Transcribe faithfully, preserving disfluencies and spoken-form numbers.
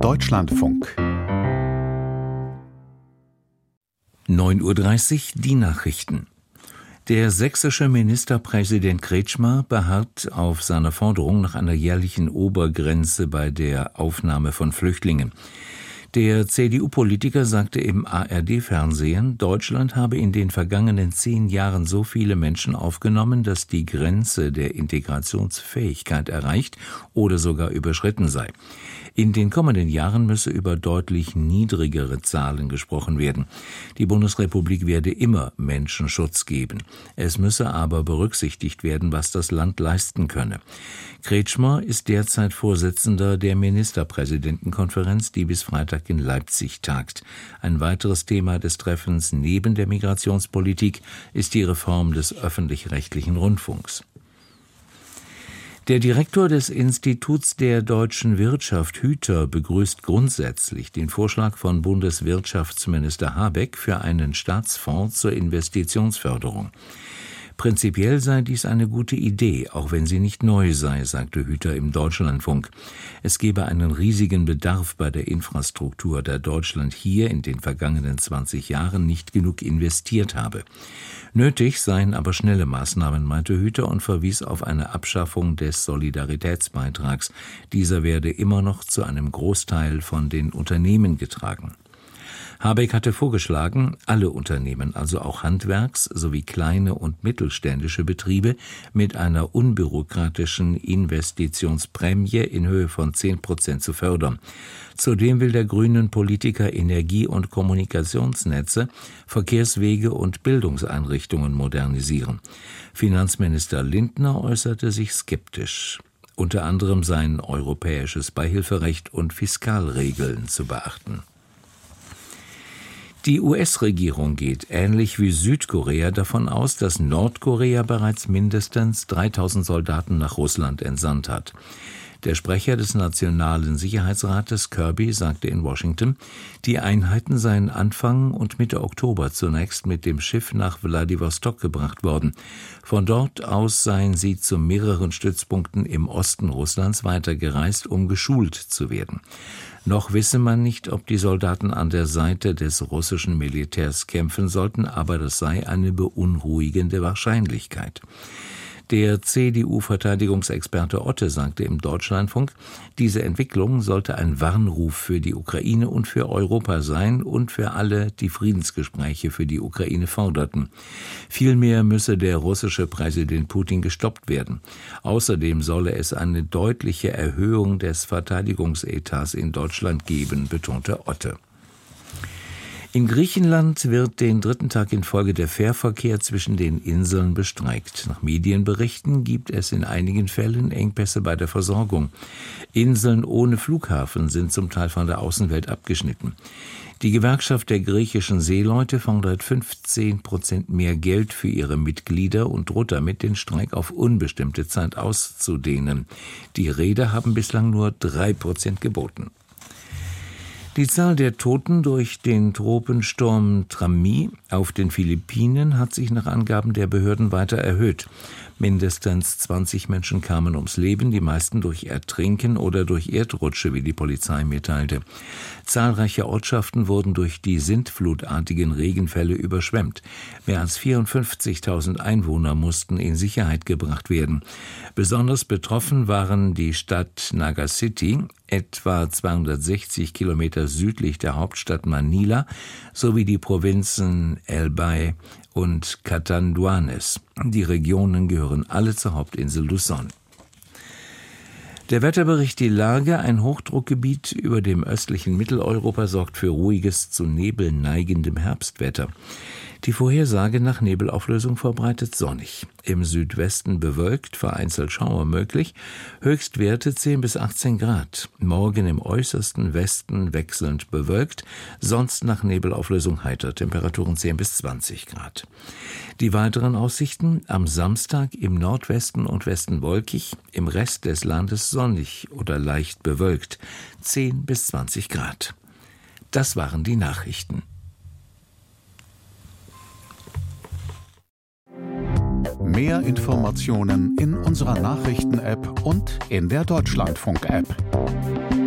Deutschlandfunk. neun Uhr dreißig, die Nachrichten. Der sächsische Ministerpräsident Kretschmer beharrt auf seiner Forderung nach einer jährlichen Obergrenze bei der Aufnahme von Flüchtlingen. Der C D U-Politiker sagte im A R D-Fernsehen, Deutschland habe in den vergangenen zehn Jahren so viele Menschen aufgenommen, dass die Grenze der Integrationsfähigkeit erreicht oder sogar überschritten sei. In den kommenden Jahren müsse über deutlich niedrigere Zahlen gesprochen werden. Die Bundesrepublik werde immer Menschen Schutz geben. Es müsse aber berücksichtigt werden, was das Land leisten könne. Kretschmer ist derzeit Vorsitzender der Ministerpräsidentenkonferenz, die bis Freitag in Leipzig tagt. Ein weiteres Thema des Treffens neben der Migrationspolitik ist die Reform des öffentlich-rechtlichen Rundfunks. Der Direktor des Instituts der deutschen Wirtschaft, Hüter, begrüßt grundsätzlich den Vorschlag von Bundeswirtschaftsminister Habeck für einen Staatsfonds zur Investitionsförderung. Prinzipiell sei dies eine gute Idee, auch wenn sie nicht neu sei, sagte Hüter im Deutschlandfunk. Es gebe einen riesigen Bedarf bei der Infrastruktur, da Deutschland hier in den vergangenen zwanzig Jahren nicht genug investiert habe. Nötig seien aber schnelle Maßnahmen, meinte Hüter und verwies auf eine Abschaffung des Solidaritätsbeitrags. Dieser werde immer noch zu einem Großteil von den Unternehmen getragen. Habeck hatte vorgeschlagen, alle Unternehmen, also auch Handwerks- sowie kleine und mittelständische Betriebe, mit einer unbürokratischen Investitionsprämie in Höhe von zehn Prozent zu fördern. Zudem will der grünen Politiker Energie- und Kommunikationsnetze, Verkehrswege und Bildungseinrichtungen modernisieren. Finanzminister Lindner äußerte sich skeptisch. Unter anderem seien europäisches Beihilferecht und Fiskalregeln zu beachten. Die U S-Regierung geht, ähnlich wie Südkorea, davon aus, dass Nordkorea bereits mindestens dreitausend Soldaten nach Russland entsandt hat. Der Sprecher des Nationalen Sicherheitsrates Kirby sagte in Washington, die Einheiten seien Anfang und Mitte Oktober zunächst mit dem Schiff nach Wladiwostok gebracht worden. Von dort aus seien sie zu mehreren Stützpunkten im Osten Russlands weitergereist, um geschult zu werden. Noch wisse man nicht, ob die Soldaten an der Seite des russischen Militärs kämpfen sollten, aber das sei eine beunruhigende Wahrscheinlichkeit. Der C D U-Verteidigungsexperte Otte sagte im Deutschlandfunk, diese Entwicklung sollte ein Warnruf für die Ukraine und für Europa sein und für alle, die Friedensgespräche für die Ukraine forderten. Vielmehr müsse der russische Präsident Putin gestoppt werden. Außerdem solle es eine deutliche Erhöhung des Verteidigungsetats in Deutschland geben, betonte Otte. In Griechenland wird den dritten Tag in Folge der Fährverkehr zwischen den Inseln bestreikt. Nach Medienberichten gibt es in einigen Fällen Engpässe bei der Versorgung. Inseln ohne Flughafen sind zum Teil von der Außenwelt abgeschnitten. Die Gewerkschaft der griechischen Seeleute fordert fünfzehn Prozent mehr Geld für ihre Mitglieder und droht damit, den Streik auf unbestimmte Zeit auszudehnen. Die Reeder haben bislang nur drei Prozent geboten. Die Zahl der Toten durch den Tropensturm Trami auf den Philippinen hat sich nach Angaben der Behörden weiter erhöht. Mindestens zwanzig Menschen kamen ums Leben, die meisten durch Ertrinken oder durch Erdrutsche, wie die Polizei mitteilte. Zahlreiche Ortschaften wurden durch die sintflutartigen Regenfälle überschwemmt. Mehr als vierundfünfzigtausend Einwohner mussten in Sicherheit gebracht werden. Besonders betroffen waren die Stadt Naga City, etwa zweihundertsechzig Kilometer südlich der Hauptstadt Manila, sowie die Provinzen Albay und Catanduanes. Die Regionen gehören alle zur Hauptinsel Luzon. Der Wetterbericht die Lage: Ein Hochdruckgebiet über dem östlichen Mitteleuropa sorgt für ruhiges, zu Nebel neigendem Herbstwetter. Die Vorhersage: nach Nebelauflösung verbreitet sonnig. Im Südwesten bewölkt, vereinzelt Schauer möglich. Höchstwerte zehn bis achtzehn Grad. Morgen im äußersten Westen wechselnd bewölkt, sonst nach Nebelauflösung heiter. Temperaturen zehn bis zwanzig Grad. Die weiteren Aussichten: am Samstag im Nordwesten und Westen wolkig, im Rest des Landes sonnig oder leicht bewölkt. zehn bis zwanzig Grad. Das waren die Nachrichten. Mehr Informationen in unserer Nachrichten-App und in der Deutschlandfunk-App.